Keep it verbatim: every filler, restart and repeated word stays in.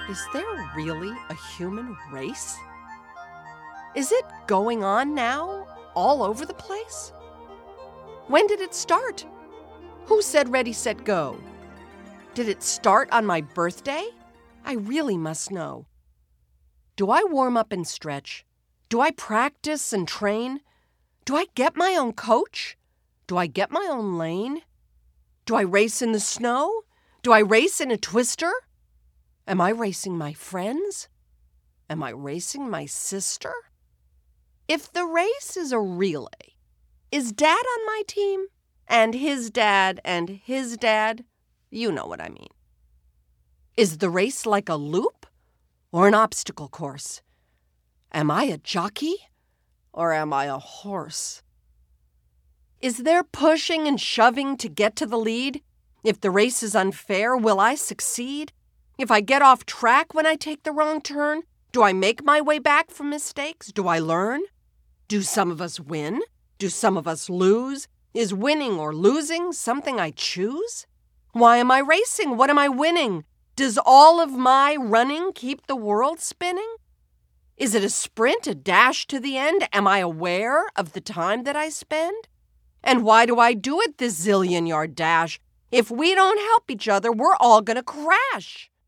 Is there really a human race? Is it going on now, all over the place? When did it start? Who said ready, set, go? Did it start on my birthday? I really must know. Do I warm up and stretch? Do I practice and train? Do I get my own coach? Do I get my own lane? Do I race in the snow? Do I race in a twister? Am I racing my friends? Am I racing my sister? If the race is a relay, is Dad on my team? And his dad and his dad? You know what I mean. Is the race like a loop or an obstacle course? Am I a jockey or am I a horse? Is there pushing and shoving to get to the lead? If the race is unfair, will I succeed? If I get off track when I take the wrong turn, do I make my way back from mistakes? Do I learn? Do some of us win? Do some of us lose? Is winning or losing something I choose? Why am I racing? What am I winning? Does all of my running keep the world spinning? Is it a sprint, a dash to the end? Am I aware of the time that I spend? And why do I do it, this zillion-yard dash? If we don't help each other, we're all gonna crash.